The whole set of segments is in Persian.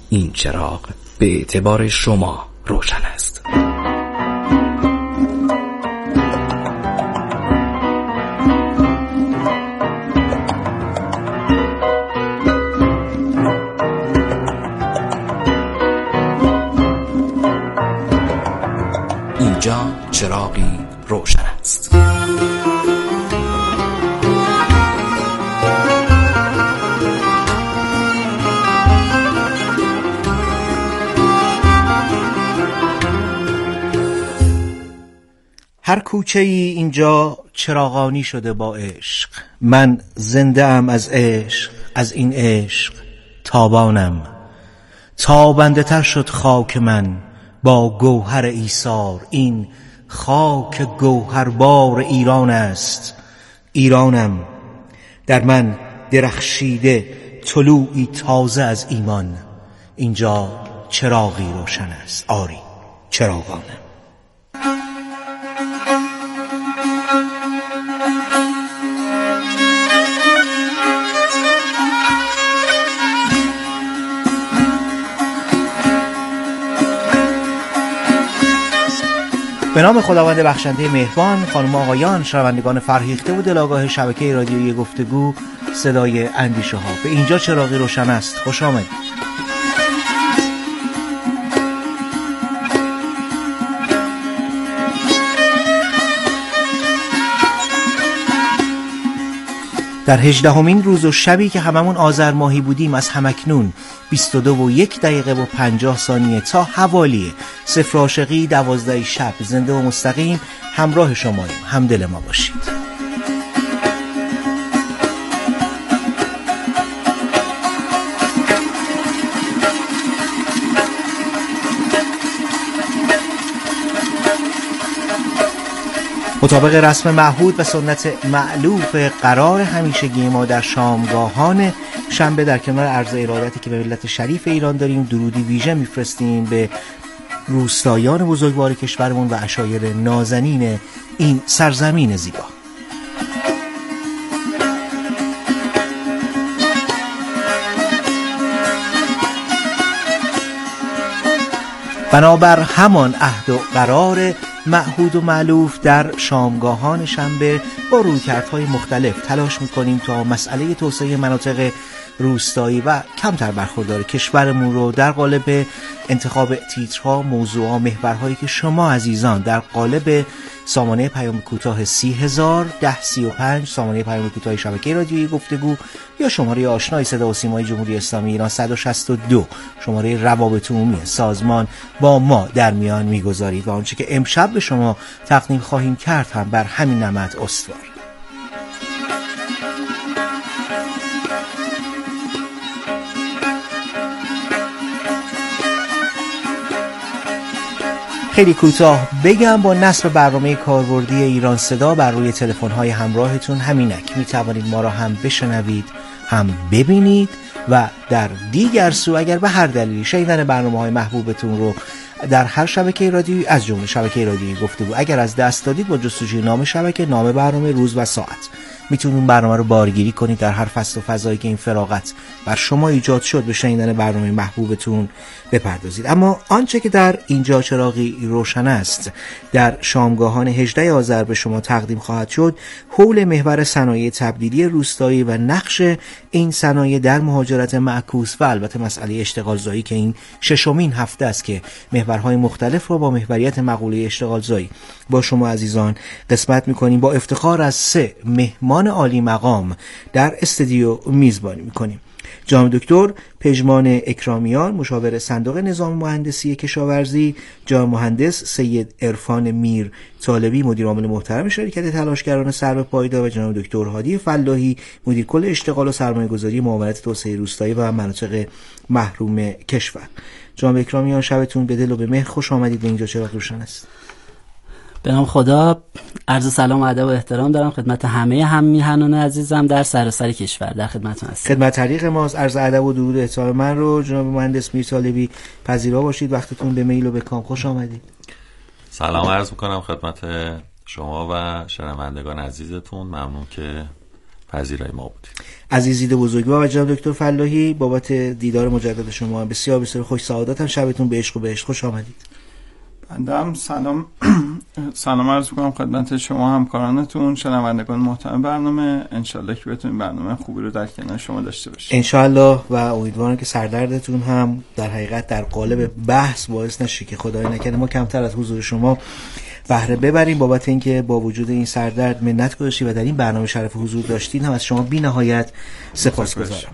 این چراغ به اعتبار شما روشن است. اینجا چراغی روشن است. هر کوچه ای اینجا چراغانی شده با عشق. من زنده ام از عشق، از این عشق تابانم. تابنده تر شد خاک من با گوهر ایثار. این خاک گوهربار ایران است، ایرانم. در من درخشیده طلوعی تازه از ایمان. اینجا چراغی روشن است، آری چراغانم. به نام خداوند بخشنده مهربان. خانم و آقایان، شنوندگان فرهیخته و دلاگاه شبکه رادیویی گفتگو صدای اندیشه ها، به اینجا چراغی روشن است خوش آمدید. در 18مین روز و شبی که هممون آذر ماهی بودیم، از همکنون 22:01:50 تا حوالی 0 عاشقی 12 شب زنده و مستقیم همراه شماییم. همدل ما باشید. مطابق رسم معهود و سنت مألوف قرار همیشگی ما در شامگاهان شنبه در کنار عرض ارادتی که به ملت شریف ایران داریم، درودی ویژه میفرستیم به روستایان بزرگوار کشورمون و عشایر نازنین این سرزمین زیبا. بنابر همان عهد و قرار معهود و مألوف در شامگاهان شنبه با رویکردهای مختلف تلاش میکنیم تا مسئله توسعه مناطق روستایی و کمتر برخوردار کشورمون رو در قالب انتخاب تیترها، موضوعها، محورهایی که شما عزیزان در قالب سامانه پیام کوتاه 30,01035 سامانه پیام کوتاه شبکه رادیویی گفتگو یا شماره آشنای صدا و سیمای جمهوری اسلامی ایران 162 شماره روابط عمومی سازمان با ما در میان میگذارید و آنچه که امشب به شما تقدیم خواهیم کرد هم بر همین نمط استوار. خیلی کوتاه بگم با نصب برنامه کاربردی ایران صدا بر روی تلفن‌های همراهتون همینک میتوانید ما را هم بشنوید هم ببینید و در دیگر سو اگر به هر دلیلی شنیدن برنامه‌های محبوبتون رو در هر شبکه رادیویی از جمله شبکه رادیویی گفتگو اگر از دست دادید، با جستجوی نام شبکه، نام برنامه، روز و ساعت میتونید اون برنامه رو بارگیری کنید در هر فصل و فضایی که این فراغت بر شما ایجاد شد به شنیدن برنامه محبوبتون بپردازید. اما آنچه که در اینجا چراغی روشن است در شامگاهان 18 آذر به شما تقدیم خواهد شد حول محور صنایع تبدیلی روستایی و نقش این صنایع در مهاجرت معکوس و البته مسئله اشتغال زایی که این 6مین هفته است که محورهای مختلف رو با محوریت مقوله اشتغال زایی با شما عزیزان قسمت می‌کنیم. با افتخار از 3 مهمان عالی مقام در استودیو میزبانی می‌کنیم. جناب دکتر پژمان اکرامیان، مشاور صندوق نظام مهندسی کشاورزی، جناب مهندس سید عرفان میر طالبی، مدیر عامل محترم شرکت تلاشگران سرب پایدار، و جناب دکتر هادی فلاحی، مدیر کل اشتغال و سرمایه‌گذاری معاونت توسعه روستایی و مناطق محروم کشور. جناب اکرامیان، شبتون به دل و به مهر خوش آمدید به اینجا چراغ روشن است. به نام خدا، عرض سلام و ادب و احترام دارم خدمت همه هم‌میهنان عزیزم در سراسر کشور. در خدمتتون هستم. خدمت طریق ماست. عرض ادب و درود و احترام من رو جناب مهندس میر طالبی پذیرا باشید. وقتتون به میل و به کام. خوش آمدید. سلام عرض میکنم خدمت شما و شنوندگان عزیزتون. ممنون که پذیرای ما بودید. عزیزید بزرگوار و جناب دکتر فلاحی، بابت دیدار مجدد شما بسیار بسیار خوش سعادتم. شبتون به عشق و بهشت. خوش آمدید. بنده هم سلام عرض می‌کنم خدمت شما همکارانتون، شنوندگان محترم برنامه. انشالله که بتونیم برنامه خوبی رو در کنار شما داشته باشیم انشالله، و امیدوارم که سردردتون هم در حقیقت در قالب بحث باعث نشه که خدای نکرده ما کمتر از حضور شما بهره ببریم. بابت اینکه با وجود این سردرد منت گذاشتید و در این برنامه شرف حضور داشتید هم از شما بی نهایت سپاسگزارم.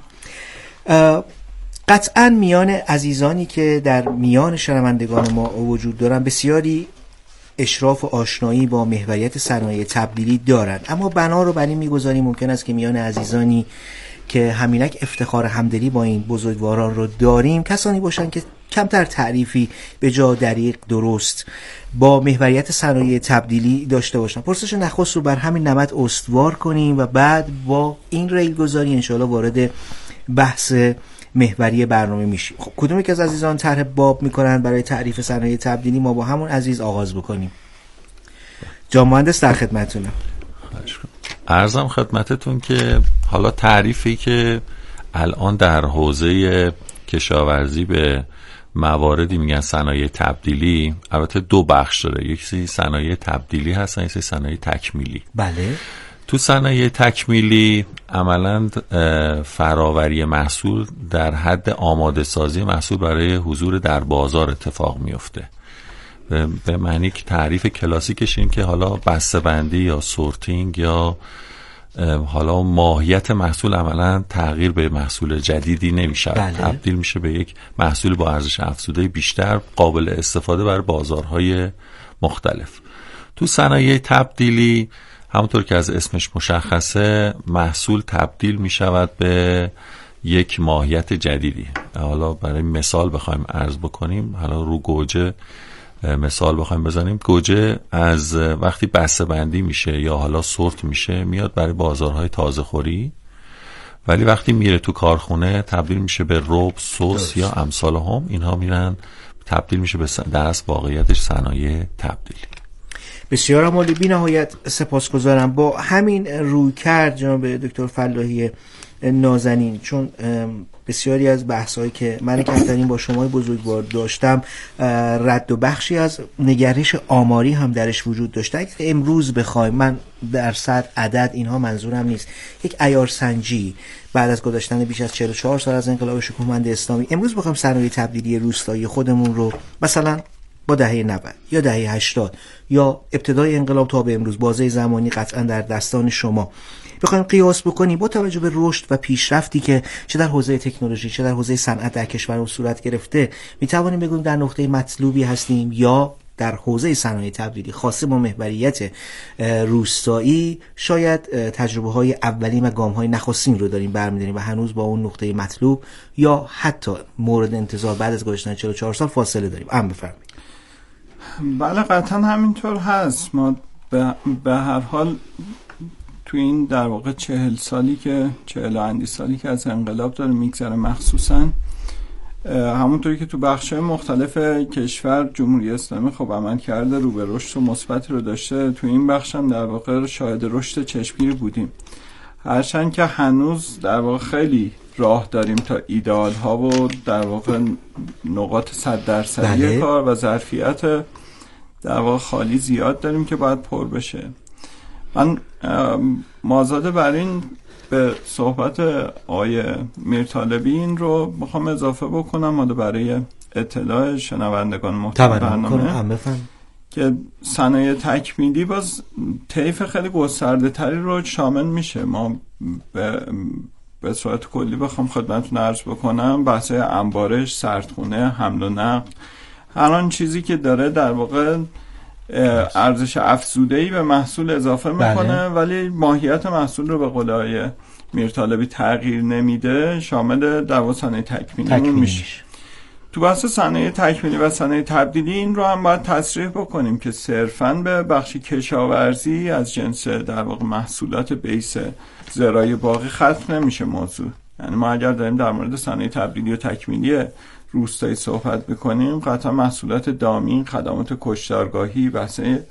قطعا میان عزیزانی که در میان شنوندگان ما وجود دارن بسیاری اشراف و آشنایی با محوریت صنایع تبدیلی دارند، اما بنا رو بر این میگذاریم ممکن است که میان عزیزانی که همینک افتخار همدلی با این بزرگواران رو داریم کسانی باشن که کمتر تعریفی به جا دریغ درست با محوریت صنایع تبدیلی داشته باشن. پرسش نخست رو بر همین نمط استوار کنیم و بعد با این ریل گذاری انشاءالله وارد بحث محوری برنامه میشیم. خب کدوم یک از عزیزان طرح باب میکنن برای تعریف صنایع تبدیلی؟ ما با همون عزیز آغاز بکنیم. جان مهندس در خدمتتونم. عرضم خدمتتون که حالا تعریفی که الان در حوزه کشاورزی به مواردی میگن صنایع تبدیلی، البته دو بخش داره، یکی صنایع تبدیلی هستن، یکی صنایع تکمیلی. بله. تو صنایع تکمیلی عملاً فراوری محصول در حد آماده سازی محصول برای حضور در بازار اتفاق میفته. به معنی که تعریف کلاسیکش این که حالا بسته‌بندی یا سورتینگ یا حالا ماهیت محصول عملاً تغییر به محصول جدیدی نمیشه، تبدیل میشه به یک محصول با ارزش افزوده بیشتر قابل استفاده برای بازارهای مختلف. تو صنایع تبدیلی همونطور که از اسمش مشخصه محصول تبدیل می شود به یک ماهیت جدیدی. حالا برای مثال بخوایم عرض بکنیم، حالا رو گوجه مثال بخوایم بزنیم، گوجه از وقتی بسته بندی میشه یا حالا سورت میشه میاد برای بازارهای تازه خوری، ولی وقتی میره تو کارخونه تبدیل میشه به رب، سس یا امثال هم. اینها میرن تبدیل میشه به درست واقعیتش صنایع تبدیلی. بسیار عالی، بی نهایت سپاسگزارم. با همین رویکرد جناب دکتر فلاحی نازنین، چون بسیاری از بحث‌هایی که من کمترین با شما بزرگوار داشتم رد و بخشی از نگرش آماری هم درش وجود داشته، اگر امروز بخوایم، من درصد عدد اینها منظورم نیست، یک عیارسنجی بعد از گذشتن بیش از 44 سال از انقلاب شکوهمند اسلامی، امروز بخوایم صنایع تبدیلی روستایی خودمون رو مثلا با دهه 90 یا دهه 80 یا ابتدای انقلاب تا به امروز، بازه زمانی قطعا در دستان شما، بخوایم قیاس بکنیم با توجه به رشد و پیشرفتی که چه در حوزه تکنولوژی چه در حوزه صنعت در کشور صورت گرفته، میتوانیم بگوییم در نقطه مطلوبی هستیم یا در حوزه صنایع تبدیلی خاصه با محوریت روستایی شاید تجربه های اولین و گام های نخستین رو داریم برمی‌داریم و هنوز با اون نقطه مطلوب یا حتی مورد انتظار بعد از گذشتن 44 سال فاصله داریم. بفرمایید. بله قطعا همینطور هست. ما به هر حال تو این در واقع 40 اندی سالی که از انقلاب داره میگذره، مخصوصا همونطوری که تو بخش‌های مختلف کشور جمهوری اسلامی خب عمل کرده، رو به رشد و مثبتی رو داشته، تو این بخش هم در واقع شاهد رشد چشمگیری بودیم، هرچند که هنوز در واقع خیلی راه داریم تا ایدئال ها و در واقع نقاط 100% کار و ظرفیت در واقع خالی زیاد داریم که باید پر بشه. من مازاده بر این به صحبت آقای میرطالبی این رو میخوام اضافه بکنم، حالا برای اطلاع شنوندگان محترم برنامه، که صنایع تکمیلی باز طیف خیلی گسترده تری رو شامل میشه. ما به صورت کلی بخوام خدمتتون عرض بکنم، بحث انبارش، سردخونه، حمل و نقل، هر آن چیزی که داره در واقع ارزش افزوده‌ای به محصول اضافه میکنه ولی ماهیت محصول رو به قول آقای میرطالبی تغییر نمیده، شامل در واقع صنایع تکمیلی میشه. تو بحث صنایع تکمیلی و صنایع تبدیلی این رو هم باید تصریح بکنیم که صرفاً به بخش کشاورزی از جنس در واقع محصولات بیس زراعی باقی ختم نمیشه موضوع. یعنی ما اگر داریم در مورد صنایع تبدیلی و تکمیلی روستایی صحبت بکنیم، قطعا محصولات دامی، خدمات کشتارگاهی، بحث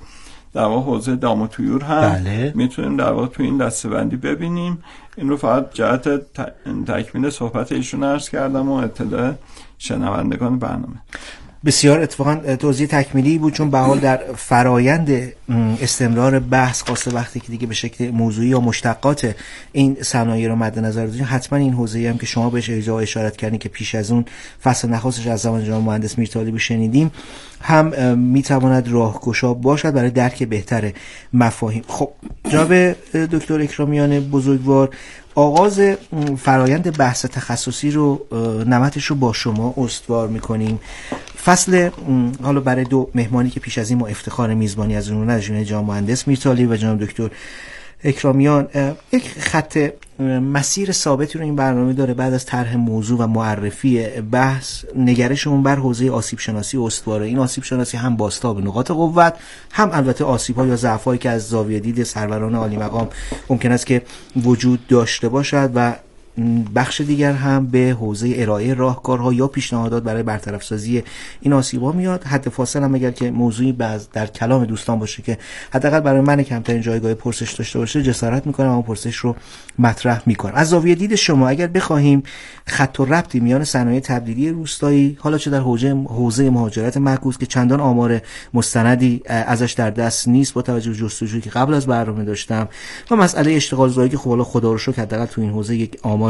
در واقع حوزه دام و طیور هم بله. میتونیم در واقع تو این دسته‌بندی ببینیم. این رو فقط جهت تکمیل صحبت ایشون عرض کردم و اطلاع شنوندگان برنامه. بسیار اتفاقا توضیح تکمیلی بود، چون به حال در فرایند استمرار بحث خواسته وقتی که دیگه به شکل موضوعی یا مشتقات این صنایع رو مد نظر داریم، حتما این حوزه‌ای هم که شما بهش اشارت کردین که پیش از اون فصل نخستش از زبان جناب مهندس میرطالبی شنیدیم هم میتواند راهگشا باشد برای درک بهتر مفاهیم. خب جناب دکتر اکرامیان بزرگوار، آغاز فرایند بحث تخصصی رو نمتش رو با شما استوار میکنیم. فصل حالا برای دو مهمانی که پیش از این ما افتخار میزبانی از اون نداشتیم، جناب مهندس میرطالبی و جناب دکتر اکرامیان، یک خط مسیر ثابتی رو این برنامه داره بعد از طرح موضوع و معرفی بحث نگرشمون بر حوزه آسیب شناسی استواره. این آسیب شناسی هم بازتاب نقاط قوت، هم البته آسیب‌ها یا ضعف‌هایی که از زاویه دید سروران عالی مقام ممکن است که وجود داشته باشد و بخش دیگر هم به حوزه ارائه راهکارها یا پیشنهادات برای برطرف سازی این آسیب‌ها میاد. حد فاصل هم اگر که موضوعی در کلام دوستان باشه که حداقل برای من کمترین جایگاه پرسش داشته باشه، جسارت میکنم اون پرسش رو مطرح میکنم. از زاویه دید شما اگر بخواهیم خط و ربطی میان صنایع تبدیلی روستایی، حالا چه در حوزه مهاجرت معکوس که چندان آمار مستندی ازش در دست نیست با توجه به جستجویی که قبل از برنامه داشتم، و مسئله اشتغال زایی که خب خدا رو شکر حداقل تو این حوزه یک آمار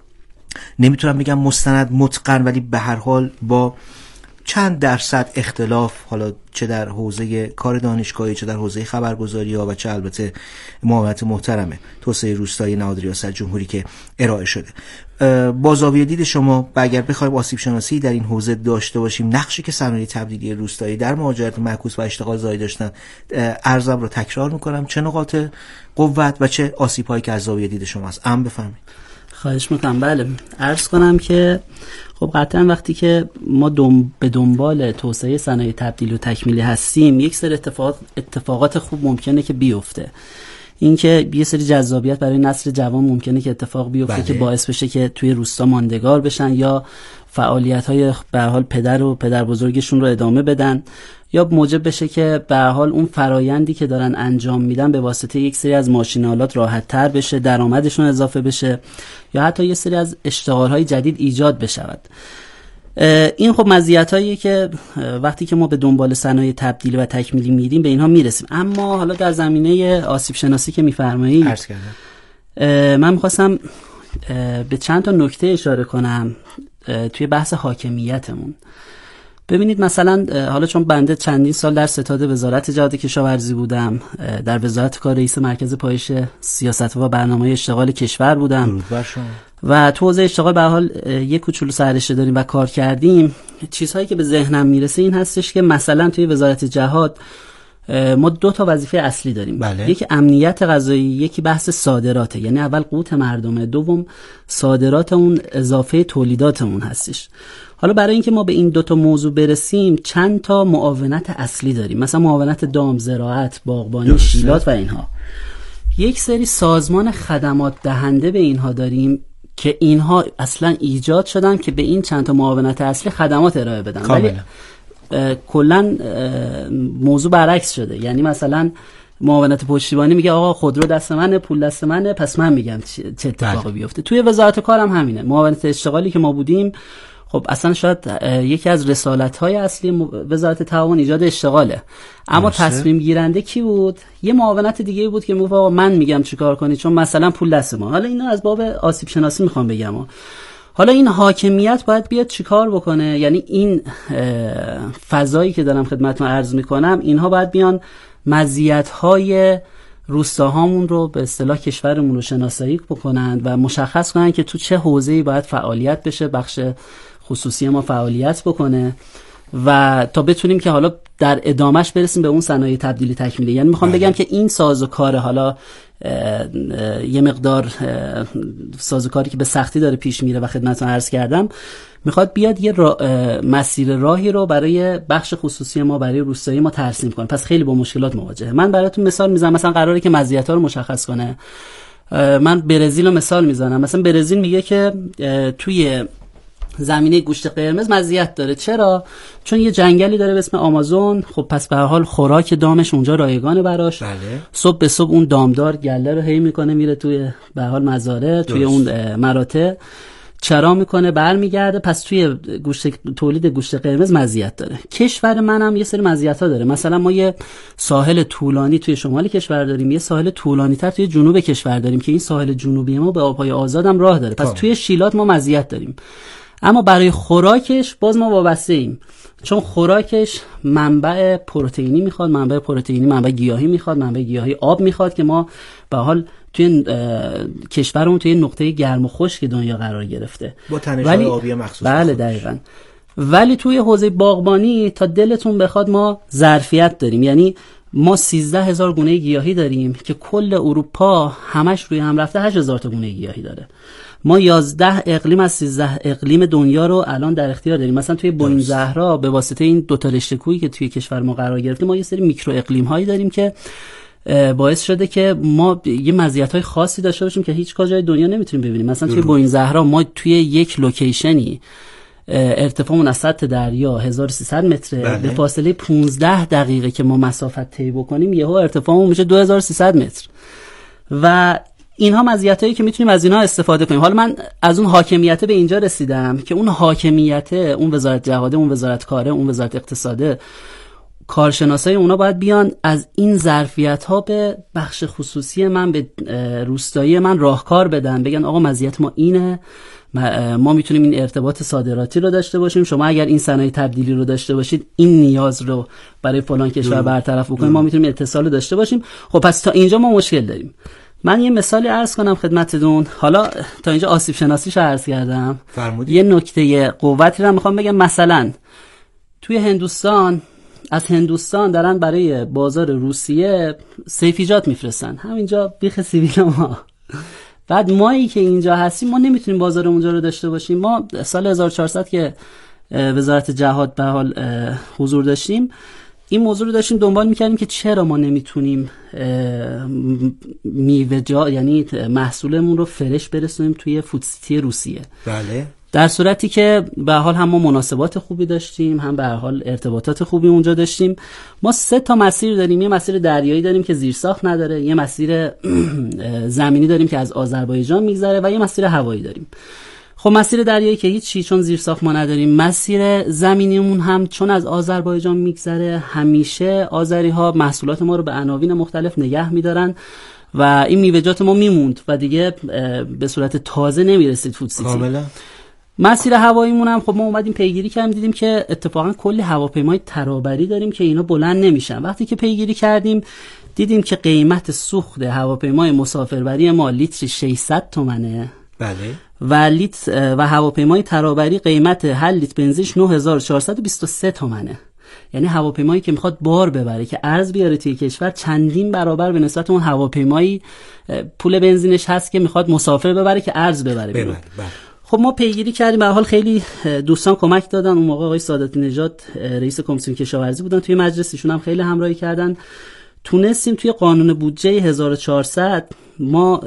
نمیتونم بگم مستند متقن، ولی به هر حال با چند درصد اختلاف، حالا چه در حوزه کار دانشگاهی، چه در حوزه خبرگزاری ها و چه البته معاونت محترمه توسعه روستایی نهاد ریاست جمهوری که ارائه شده. با زاویه دید شما و اگر بخوایم آسیب شناسی در این حوزه داشته باشیم، نقشی که صنایع تبدیلی روستایی در مهاجرت معکوس و اشتغال زایی داشتن، عرضم رو تکرار میکنم، چه نقاط قوت و چه آسیب هایی که از زاویه دید شما است بفرمایید. خواهش میکنم. بله، عرض کنم که خب قطعا وقتی که ما به دنبال توسعه صنایع تبدیلی و تکمیلی هستیم، یک سری اتفاقات خوب ممکنه که بیفته. این که یه سری جذابیت برای نسل جوان ممکنه که اتفاق بیفته بله. که باعث بشه که توی روستا ماندگار بشن یا فعالیت‌های به هر حال پدر و پدر بزرگشون رو ادامه بدن، یا موجب بشه که به هر حال اون فرایندی که دارن انجام میدن به واسطه یک سری از ماشین‌آلات راحت‌تر بشه، درآمدشون اضافه بشه، یا حتی یه سری از اشتغال‌های جدید ایجاد بشود. این خب مزیتاییه که وقتی که ما به دنبال صنایع تبدیلی و تکمیلی میریم به اینها میرسیم. اما حالا در زمینه آسیب شناسی که میفرمایید، عرض کردم من می‌خواستم به چند تا نکته اشاره کنم توی بحث حاکمیتمون. ببینید مثلا حالا چون بنده چندین سال در ستاد وزارت جهاد کشاورزی بودم، در وزارت کار رئیس مرکز پایش سیاست و برنامه اشتغال کشور بودم و تو حوزه اشتغال به هر حال یک کوچولو سررشته داریم و کار کردیم. چیزهایی که به ذهنم میرسه این هستش که مثلا توی وزارت جهاد ما 2 تا وظیفه اصلی داریم. بله. یکی امنیت غذایی، یکی بحث صادراته، یعنی اول قوت مردمه، دوم صادرات اون اضافه تولیداتمون هستش. حالا برای اینکه ما به این 2 تا موضوع برسیم چند تا معاونت اصلی داریم، مثلا معاونت دام، زراعت، باغبانی، شیلات و اینها. یک سری سازمان خدمات دهنده به اینها داریم که اینها اصلا ایجاد شدن که به این چند تا معاونت اصلی خدمات ارائه بدن، ولی کلا موضوع برعکس شده. یعنی مثلا معاونت پشتیبانی میگه آقا خودرو دست منه، پول دست منه، پس من میگم چه اتفاقی بیفته. توی وزارت کارم همینه. معاونت اشتغالی که ما بودیم، خب اصلا شاید یکی از رسالت‌های اصلی وزارت تعاون ایجاد اشتغاله، اما تصمیم گیرنده کی بود؟ یه معاونت دیگه بود که میگه آقا من میگم چیکار کنی چون مثلا پول دست ما. حالا اینو از باب آسیب شناسی میخوام بگم. حالا این حاکمیت باید بیاد چیکار بکنه؟ یعنی این فضایی که دارم خدمتتون عرض میکنم، اینها باید بیان مزیت‌های روستاهامون رو به اصطلاح کشورمون رو شناسایی بکنند و مشخص کنند که تو چه حوزه‌ای باید فعالیت بشه، بخش خصوصی ما فعالیت بکنه و تا بتونیم که حالا در ادامش برسیم به اون صنایع تبدیلی تکمیلی. یعنی میخوام بگم که این سازوکار، حالا یه مقدار سازوکاری که به سختی داره پیش میره و خدمتتون عرض کردم، میخواد بیاد یه مسیر راهی رو برای بخش خصوصی ما، برای روستایی ما ترسیم کنه. پس خیلی با مشکلات مواجهه. من براتون مثال میزنم. مثلا قراره که مزیت‌ها رو مشخص کنه. من برزیل رو مثال میزنم. مثلا برزیل میگه که توی زمینه گوشت قرمز مزیت داره. چرا؟ چون یه جنگلی داره به اسم آمازون. خب پس به هر حال خوراک دامش اونجا رایگانه براش. بله. صبح به صبح اون دامدار گله رو هی میکنه میره توی به هر حال مزارع، توی اون مراتع چرا میکنه برمیگرده. پس توی تولید گوشت قرمز مزیت داره. کشور منم یه سری مزیت‌ها داره. مثلا ما یه ساحل طولانی توی شمال کشور داریم، یه ساحل طولانی‌تر توی جنوب کشور داریم که این ساحل جنوبی ما به آب‌های آزادم راه داره. پس توی شیلات ما مزیت داریم. اما برای خوراکش باز ما وابسته ایم، چون خوراکش منبع پروتئینی میخواد، منبع گیاهی میخواد، منبع گیاهی آب میخواد که ما به حال توی کشورمون توی نقطه گرم و خشک دنیا قرار گرفته با تنش‌های آبی مخصوص. بله دقیقاً. ولی توی حوزه باغبانی تا دلتون بخواد ما ظرفیت داریم، یعنی ما 13,000 گونه گیاهی داریم که کل اروپا همش روی هم رفته 8,000 تا گونه گیاهی داره. ما 11 اقلیم از 13 اقلیم دنیا رو الان در اختیار داریم. مثلا توی بوین زهرا به واسطه این دو تا رشته کوهی که توی کشور ما قرار گرفته، ما یه سری میکرو اقلیم هایی داریم که باعث شده که ما یه مزیت‌های خاصی داشته باشیم که هیچ کجای دنیا نمیتونیم ببینیم. مثلا توی بوین زهرا ما توی یک لوکیشنی ارتفاعمون از سطح دریا 1300 متره. بله. به فاصله 15 دقیقه که ما مسافت طی بکنیم یهو ارتفاعمون میشه 2300 متر. و اینها مزیتایی که میتونیم از اینها استفاده کنیم. حالا من از اون حاکمیت به اینجا رسیدم که اون حاکمیت، اون وزارت جهاده، اون وزارت کاره، اون وزارت اقتصاده، کارشناسای اونا باید بیان از این ظرفیت‌ها به بخش خصوصی من، به روستایی من راهکار بدن، بگن آقا مزیت ما اینه، ما میتونیم این ارتباط صادراتی رو داشته باشیم، شما اگر این صنایع تبدیلی رو داشته باشید این نیاز رو برای فلان کشور برطرف بکنیم، ما میتونیم اتصال داشته باشیم. خب پس تا اینجا ما مشکل داریم. من یه مثالی عرض کنم خدمتتون. حالا تا اینجا آسیب شناسیش عرض کردم. فرمودید. یه نکته قوتی رو میخوام بگم. مثلا توی هندوستان، از هندوستان دارن برای بازار روسیه سیفیجات میفرستن، همینجا بیخ سیبیل ما. بعد مایی که اینجا هستیم ما نمیتونیم بازار اونجا رو داشته باشیم. ما سال 1400 که وزارت جهاد به حال حضور داشتیم، این موضوع رو داشتیم دنبال میکردیم که چرا ما نمیتونیم یعنی محصولمون رو فرش برسونیم توی فودسیتی روسیه. بله. در صورتی که به حال هم ما مناسبات خوبی داشتیم، هم به حال ارتباطات خوبی اونجا داشتیم. ما 3 تا مسیر داریم. یه مسیر دریایی داریم که زیرساخت نداره، یه مسیر زمینی داریم که از آذربایجان میگذره و یه مسیر هوایی داریم. خب مسیر دریایی که هیچی، چون زیرساخت ما نداریم. مسیر زمینیمون هم چون از آذربایجان میگذره، همیشه آذری‌ها محصولات ما رو به عناوین مختلف نگه میدارن و این میوه‌جات ما میموند و دیگه به صورت تازه نمیرسید فودسیتی. کاملا. مسیر هواییمون هم خب ما اومدیم پیگیری کردیم، دیدیم که اتفاقا کلی هواپیمای ترابری داریم که اینا بلند نمیشن. وقتی که پیگیری کردیم دیدیم که قیمت سوخت هواپیمای مسافربری ما لیتر 600 تومنه. بله. و هواپیمای ترابری قیمت هر لیتر بنزینش 9423 تومنه. یعنی هواپیمایی که میخواد بار ببره که ارز بیاره توی کشور چندین برابر به نسبت اون هواپیمایی پول بنزینش هست که میخواد مسافر ببره که ارز ببره. بله. خب ما پیگیری کردیم، به هر حال خیلی دوستان کمک دادن. اون موقع آقای سعادتی نژاد رئیس کمیسیون کشاورزی بودن توی مجلس، ایشون هم خیلی همراهی کردن. تونستیم توی قانون بودجه 1400 ما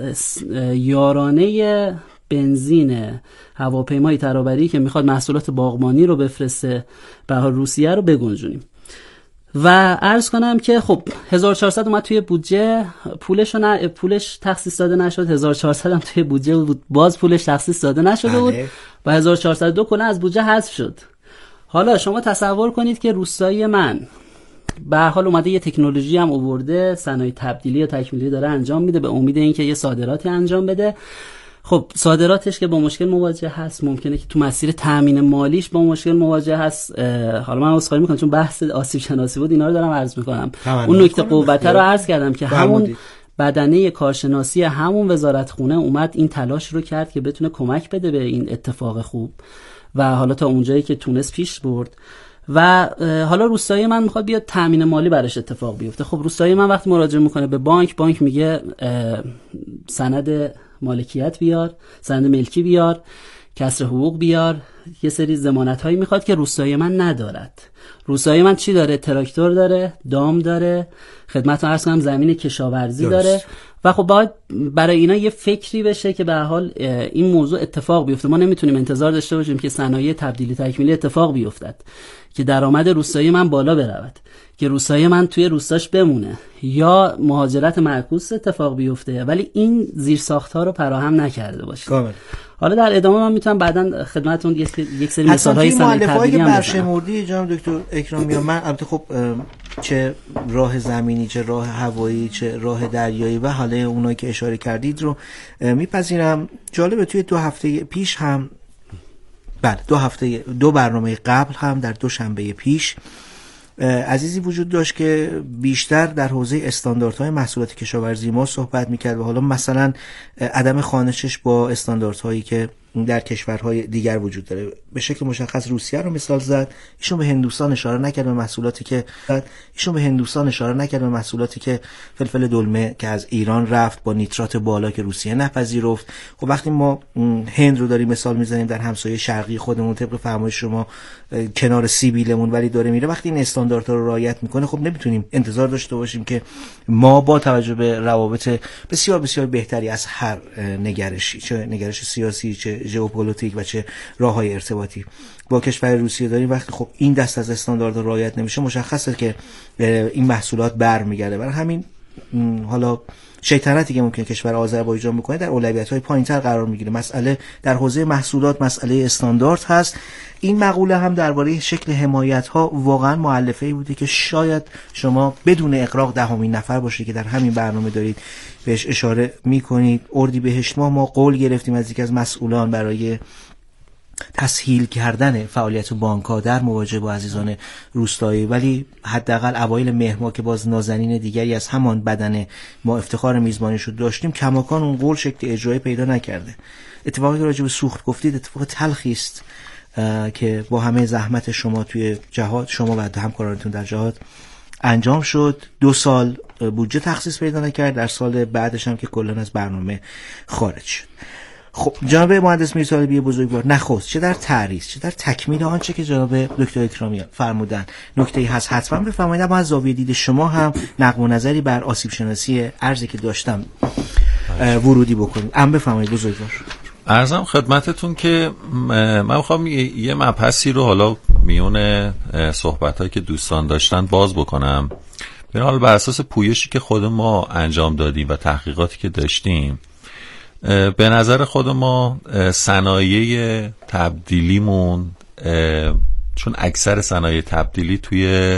یارانه بنزین هواپیمای ترابری که میخواد محصولات باغبانی رو بفرسته به روسیه رو بگنجونیم. و عرض کنم که خب 1400 اومد توی بودجه، پولش تخصیص داده نشد. 1400 هم توی بودجه بود، باز پولش تخصیص داده نشده بود و 1402 کلا از بودجه حذف شد. حالا شما تصور کنید که روستایی من به هر حال اومده یه تکنولوژی هم آورده، صنایع تبدیلی یا تکمیلی داره انجام میده به امید اینکه یه صادراتی انجام بده. خب صادراتش که با مشکل مواجه هست، ممکنه که تو مسیر تامین مالیش با مشکل مواجه هست. حالا من عذرخواهی میکنم چون بحث آسیب شناسی بود، اینا رو دارم عرض میکنم. اون نکته قوته رو عرض کردم که همون بدنه کارشناسی همون وزارتخونه اومد این تلاش رو کرد که بتونه کمک بده به این اتفاق خوب و حالا تا اونجایی که تونست پیش برد. و حالا روستایی من میخواد بیاد تامین مالی براش اتفاق بیفته. خب روستایی من وقتی مراجعه میکنه به بانک میگه سند مالکیت بیار، سند ملکی بیار، کسر حقوق بیار، یه سری ضمانت‌هایی میخواد که روستایی من ندارد. روستایی من چی داره؟ تراکتور داره، دام داره، خدمتتون عرض کنم زمین کشاورزی داره و خب باید برای اینا یه فکری بشه که به هر حال این موضوع اتفاق بیفته. ما نمیتونیم انتظار داشته باشیم که صنایع تبدیلی تکمیلی اتفاق بیفتد، که درآمد روستایی من بالا برود، که روستایی من توی روستاش بمونه، یا مهاجرت معکوس اتفاق بیفته ولی این زیرساخت‌ها رو فراهم نکرده باشه. کامل. حالا در ادامه من میتونم بعداً خدمتتون یک سری مثال‌های صنایع تبدیلی هم برشمردی جناب دکتر اکرامیان، من البته خب چه راه زمینی، چه راه هوایی، چه راه دریایی و حالا اونایی که اشاره کردید رو میپذیرم. جالبه توی 2 هفته پیش هم، بله 2 برنامه قبل هم در 2 شنبه پیش عزیزی وجود داشت که بیشتر در حوزه استانداردهای محصولات کشاورزی ما صحبت میکرد و حالا مثلا عدم خوانشش با استانداردهایی که در کشورهای دیگر وجود داره. به شکل مشخص روسیه رو مثال زد. ایشون به هندوستان اشاره نکرد به محصولاتی که فلفل دلمه که از ایران رفت با نیترات بالا که روسیه نپذیرفت. خب وقتی ما هند رو داریم مثال میزنیم در همسایه شرقی خودمون، طبق فرمایش شما کنار سیبیلمون ولی داره میره، وقتی این استانداردها رو رعایت میکنه خب نمیتونیم انتظار داشته باشیم که ما با توجه به روابط بسیار بسیار بهتری از هر نگرشی، چه نگرش سیاسی، چه ژئوپلیتیک و چه راههای ارتباطی با کشور روسیه داریم، وقتی خب این دست از استاندارد رعایت نمیشه مشخصه که این محصولات برمیگرده. برای همین حالا شیطنتی که ممکن کشور آذربایجان بکنه در اولویت‌های پایین‌تر قرار میگیره. مسئله در حوزه محصولات مسئله استاندارد هست. این مقوله هم درباره شکل حمایت‌ها واقعا مؤلفه‌ای بوده که شاید شما بدون اغراق 10مین نفر باشید که در همین برنامه دارید بهش اشاره میکنید. اردیبهشت ما قول گرفتیم از یکی از مسئولان برای تسهیل کردن فعالیت بانک‌ها در مواجهه با عزیزان روستایی، ولی حداقل اوایل مهر ماه که باز نازنین دیگری از همان بدن ما افتخار میزبانیش رو داشتیم، کماکان اون قول شکل اجرایی پیدا نکرده. اتفاقی که راجع به سوخت گفتید اتفاق تلخی است که با همه زحمت شما توی جهاد، شما و همکارانتون در جهاد انجام شد. 2 سال بودجه تخصیص پیدا نکرد، در سال بعدش هم که کلاً از برنامه خارج شد. خب جناب مهندس میرطالبی بزرگوار، نخست چه در تعریض چه در تکمیل آنچه که جناب دکتر اکرامیان فرمودن نکته‌ای هست حتما بفرمایید، اما از زاویه دید شما هم نقد و نظری بر آسیب شناسی ارزی که داشتم ورودی بکنید. بفرمایید بزرگوار. عرضم خدمتتون که من میخوام یه مبحثی رو حالا میون صحبتایی که دوستان داشتن باز بکنم. حالا بر اساس پویشی که خود ما انجام دادیم و تحقیقاتی که داشتیم، به نظر خود ما صنایع تبدیلیمون، چون اکثر صنایع تبدیلی توی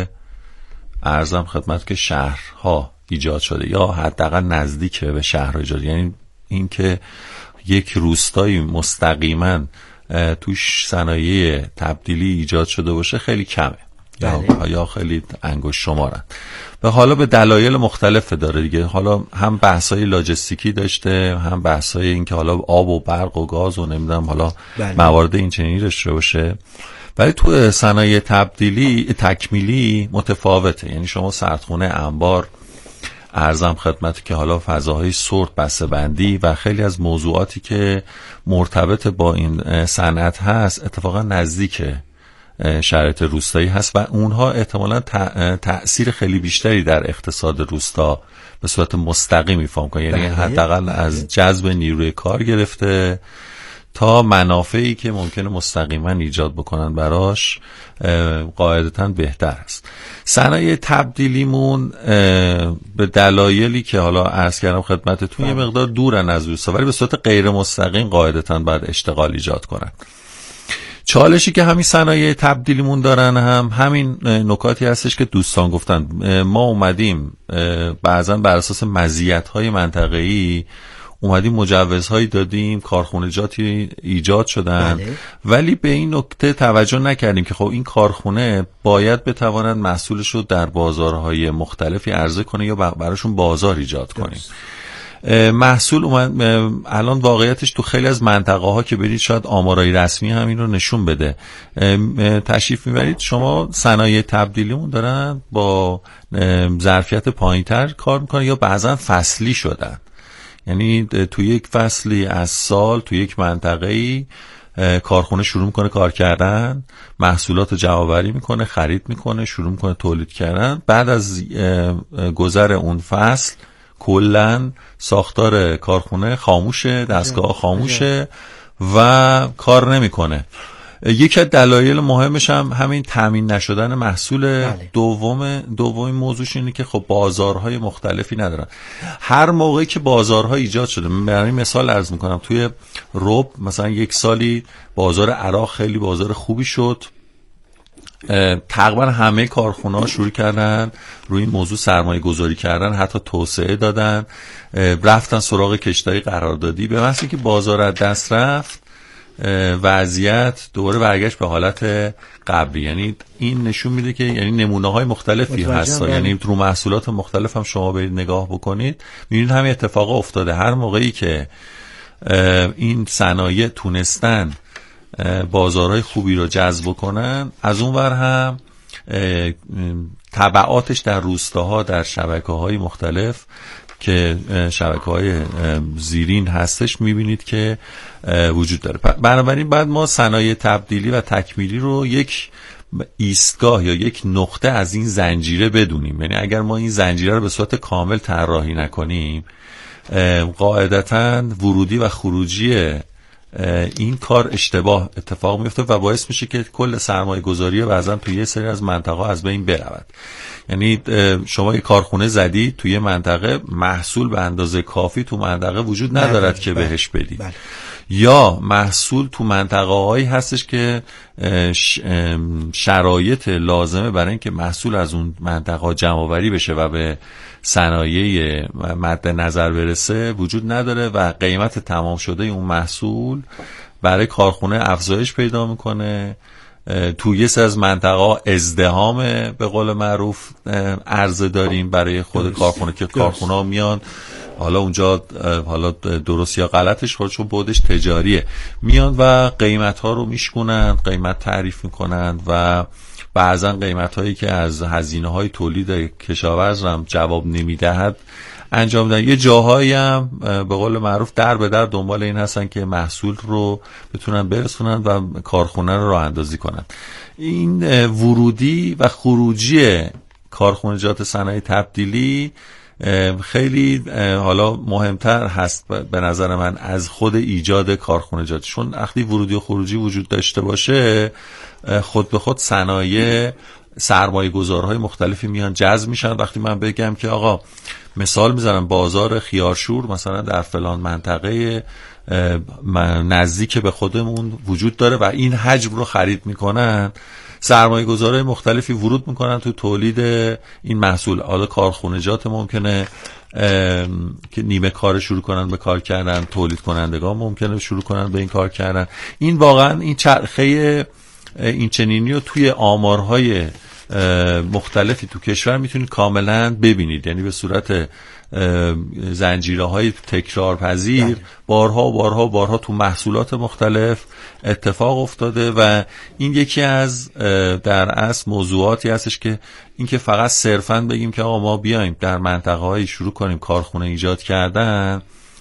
عرضم خدمت که شهرها ایجاد شده یا حداقل نزدیک به شهرها ایجاد، یعنی این که یک روستایی مستقیما توش صنایع تبدیلی ایجاد شده باشه خیلی کمه یا خیلی انگشت شمارن. و حالا به دلایل مختلف داره دیگه. حالا هم بحثای لاجستیکی داشته، هم بحثای این که حالا آب و برق و گاز و نمیدونم حالا موارد این چنینی داشته باشه. ولی تو صنایع تبدیلی تکمیلی متفاوته. یعنی شما سردخونه، انبار، ارزم خدمت که حالا فضاهای سورت، بسته بندی و خیلی از موضوعاتی که مرتبط با این صنعت هست اتفاقا نزدیک شرایط روستایی هست و اونها احتمالاً تأثیر خیلی بیشتری در اقتصاد روستا به صورت مستقیم ایفا کنه. یعنی حداقل از جذب نیروی کار گرفته تا منافعی که ممکنه مستقیما ایجاد بکنن براش قاعدتاً بهتر است. صنایع تبدیلیمون به دلایلی که حالا عرض کردم خدمتتون یه مقدار دورن از روستا، ولی به صورت غیر مستقیم قاعدتاً باید اشتغال ایجاد کنن. چالشی که همین صنایع تبدیلیمون دارن هم همین نکاتی هستش که دوستان گفتن. ما اومدیم بعضا بر اساس مزیت‌های منطقه‌ای اومدیم مجوزهایی دادیم، کارخونجاتی ایجاد شدن، ولی به این نکته توجه نکردیم که خب این کارخونه باید بتواند محصولش رو در بازارهای مختلفی عرضه کنه یا براشون بازار ایجاد کنیم. محصول الان واقعیتش تو خیلی از منطقه ها که برید شاید آمارای رسمی همین رو نشون بده. تشریف میبرید شما صنایع تبدیلیمون دارن با ظرفیت پایینتر کار میکنن یا بعضا فصلی شدن. یعنی تو یک فصلی از سال تو یک منطقه‌ای کارخونه شروع میکنه کار کردن، محصولات جمع‌آوری میکنه، خرید میکنه، شروع میکنه تولید کردن. بعد از گذر اون فصل کلن ساختار کارخونه خاموشه، دستگاه خاموشه و کار نمیکنه. یکی از دلایل مهمش هم همین تامین نشدن محصول. دومین موضوعش اینه که خب بازارهای مختلفی ندارن. هر موقعی که بازارها ایجاد شده، برای مثال عرض میکنم، توی رب مثلا یک سالی بازار عراق خیلی بازار خوبی شد، تقریبا همه کارخونه‌ها شروع کردن روی این موضوع سرمایه گذاری کردن، حتی توسعه دادن، رفتن سراغ کشتای قراردادی. به محض اینکه بازار از دست رفت، وضعیت دوباره برگشت به حالت قبلی. یعنی این نشون میده که یعنی نمونه‌های مختلفی هست، یعنی رو محصولات مختلف هم شما برید نگاه بکنید میبینید همین اتفاق افتاده. هر موقعی که این صنایع تونستن بازارهای خوبی رو جذب کنن، از اون ور هم تبعاتش در روستاها، در شبکه‌های مختلف که شبکه‌های زیرین هستش میبینید که وجود داره. بنابراین بعد ما صنایع تبدیلی و تکمیلی رو یک ایستگاه یا یک نقطه از این زنجیره بدونیم. یعنی اگر ما این زنجیره رو به صورت کامل طراحی نکنیم، قاعدتاً ورودی و خروجی این کار اشتباه اتفاق میفته و باعث میشه که کل سرمایه گذاری بعضا توی یه سری از منطقه از بین برود. یعنی شما یه کارخونه زدی توی منطقه، محصول به اندازه کافی تو منطقه وجود ندارد که بهش بدی، یا محصول تو منطقه هایی هستش که شرایط لازمه برای اینکه محصول از اون منطقه جمع آوری بشه و به صنایع مد نظر برسه وجود نداره و قیمت تمام شده اون محصول برای کارخونه افزایش پیدا میکنه. توی یه سری از منطقه ازدحام به قول معروف عرضه داریم برای خود کارخونه که کارخونه ها میان، حالا اونجا حالا درست یا غلطش خودشون بودش تجاریه، میان و قیمت ها رو میشکنن، قیمت تعریف میکنن و بعضا قیمت هایی که از هزینه های تولید کشاورز هم جواب نمیدهد انجام دادن. یه جاهایی هم به قول معروف در به در دنبال این هستن که محصول رو بتونن برسونن و کارخونه رو راه اندازی کنن. این ورودی و خروجی کارخانجات صنایع تبدیلی خیلی حالا مهمتر هست به نظر من از خود ایجاد کارخانجات، چون وقتی ورودی و خروجی وجود داشته باشه خود به خود صنایع سرمایه گذارهای مختلفی میان جذب میشن. وقتی من بگم که آقا مثال میزنم بازار خیارشور مثلا در فلان منطقه نزدیک به خودمون وجود داره و این حجم رو خرید میکنن، سرمایه گذارهای مختلفی ورود میکنن تو تولید این محصول. حالا کارخانجات ممکنه که نیمه کار شروع کنن به کار کردن، تولید کنندگان ممکنه شروع کنن به این کار کردن. این واقعا این چرخه این چنینی رو توی آمارهای مختلفی تو کشور میتونید کاملا ببینید، یعنی به صورت زنجیره‌های تکرارپذیر بارها تو محصولات مختلف اتفاق افتاده و این یکی از در اصل موضوعاتی هستش که اینکه فقط صرفاً بگیم که آقا ما بیایم در منطقه‌های شروع کنیم کارخونه ایجاد کردن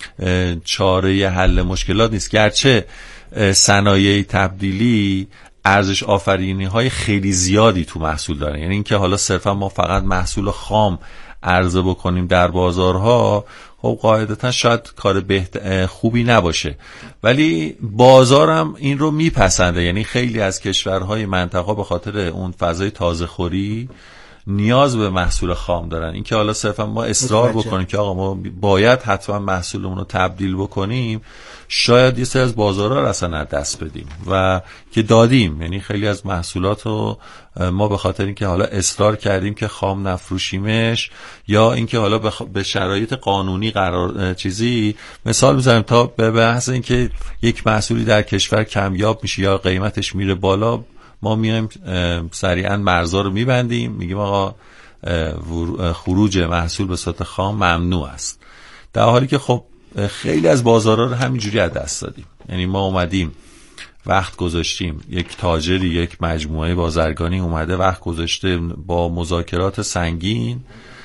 چاره حل مشکلات نیست. گرچه صنایع تبدیلی ارزش آفرینی های خیلی زیادی تو محصول داره، یعنی اینکه حالا صرفا ما فقط محصول خام عرضه بکنیم در بازارها خب قاعدتا شاید کار خوبی نباشه، ولی بازارم این رو میپسنده. یعنی خیلی از کشورهای منطقه به خاطر اون فضای تازه خوری نیاز به محصول خام دارن. اینکه حالا صرفا ما اصرار بکنیم که آقا ما باید حتما محصولمون رو تبدیل بکنیم، شاید یه سری از بازارها رو اصلا دست بدیم و که دادیم. یعنی خیلی از محصولات رو ما به خاطر اینکه حالا اصرار کردیم که خام نفروشیمش یا اینکه حالا به شرایط قانونی قرار چیزی مثال میزنیم تا به بحث اینکه یک محصولی در کشور کمیاب میشه یا قیمتش میره بالا، ما میایم سریعا مرزا رو میبندیم، میگیم آقا خروج محصول به صورت خام ممنوع است، در حالی که خب خیلی از بازارها رو همینجوری از دست دادیم. یعنی ما اومدیم وقت گذاشتیم، یک تاجری یک مجموعه بازرگانی اومده وقت گذاشته با مذاکرات سنگین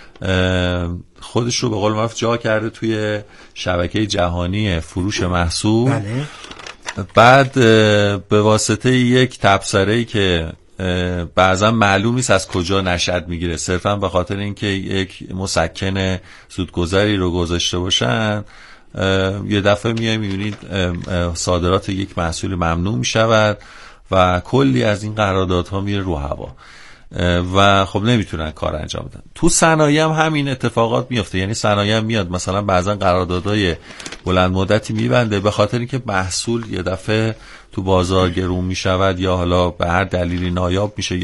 خودش رو به قول معروف جا کرده توی شبکه جهانی فروش محصول. بله. بعد به واسطه یک تبصره‌ای که بعضا معلوم نیست از کجا نشأت میگیره، صرفا به خاطر اینکه یک مسکن زودگذری رو گذاشته باشن یه دفعه میای میبینید صادرات یک محصول ممنوع میشود و کلی از این قراردادها میره رو هوا و خب نمیتونن کار انجام بدن. تو صنایع هم همین اتفاقات میفته، یعنی صنایع هم میاد مثلا بعضا قراردادهای بلند مدتی میبنده به خاطر اینکه محصول یه دفعه تو بازار گرون میشود یا حالا به هر دلیلی نایاب میشه